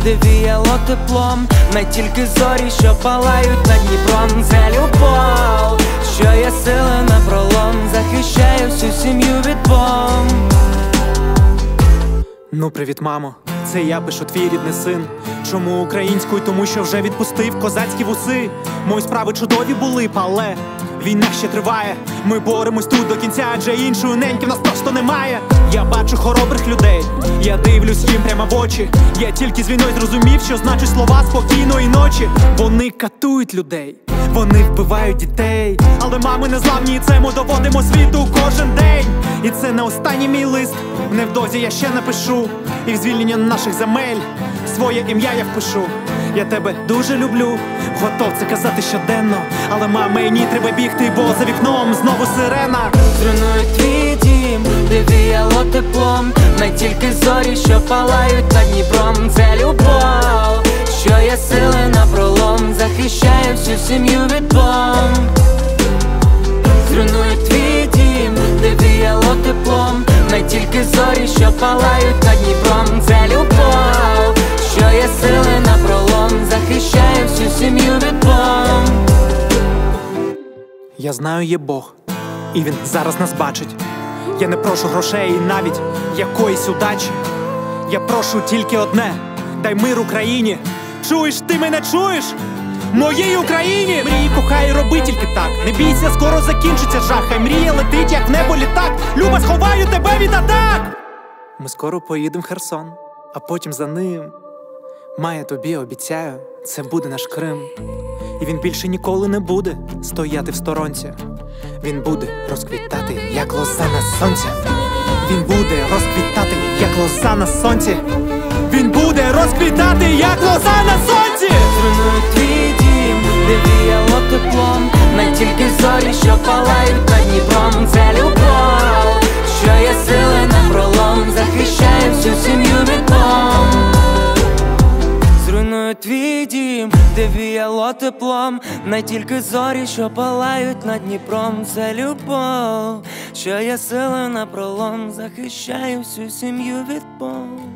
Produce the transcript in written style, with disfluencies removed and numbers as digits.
де віяло теплом, не тільки зорі, що палають над Дніпром. Це любов, що є сили напролом, захищає всю сім'ю від бомб. Ну привіт, мамо, це я пишу, твій рідний син. Чому українською? Тому що вже відпустив козацькі вуси. Мої справи чудові були б, але війна ще триває. Ми боремось тут до кінця, адже іншої неньки в нас просто немає. Я бачу хоробрих людей, я дивлюсь їм прямо в очі. Я тільки з війною зрозумів, що значить слова спокійної ночі. Вони катують людей, вони вбивають дітей, але мами не зламні, і це ми доводимо світу кожен день. І це не останній мій лист, невдовзі я ще напишу. І в звільнення наших земель своє ім'я я впишу. Я тебе дуже люблю, готов це казати щоденно. Але мені треба бігти, бо за вікном знову сирена. Зруйнує твій дім, де віяло теплом, не тільки зорі, що палають над Дніпром. Це любов, що є сили напролом, захищає всю сім'ю від бомб. Зруйнує твій дім, де віяло теплом, не тільки зорі, що палають над Дніпром. Це любов, що є сили напролом, захищає всю сім'ю від бомб. Я знаю, є Бог, і Він зараз нас бачить. Я не прошу грошей і навіть якоїсь удачі. Я прошу тільки одне: дай мир Україні. Чуєш, ти мене чуєш? Моїй Україні! Мрій, кохай, роби тільки так. Не бійся, скоро закінчиться жах. Хай мрія летить, як в небо літак. Люба, сховаю тебе від атак! Ми скоро поїдемо в Херсон, а потім за ним. Має тобі, обіцяю, це буде наш Крим. І він більше ніколи не буде стояти в сторонці. Він буде розквітати, як лоза на сонці. Він буде розквітати, як лоза на сонці. Він буде розквітати, як лоза на сонці. Зруйнує твій дім, де віяло теплом, не тільки зорі, що палають над Дніпром. Це любов, що є сили напролом, захищає всю сім'ю від бомб. Зруйнує твій дім, де віяло теплом, не тільки зорі, що палають над Дніпром. Це любов, що є сили напролом, захищає всю сім'ю від бомб.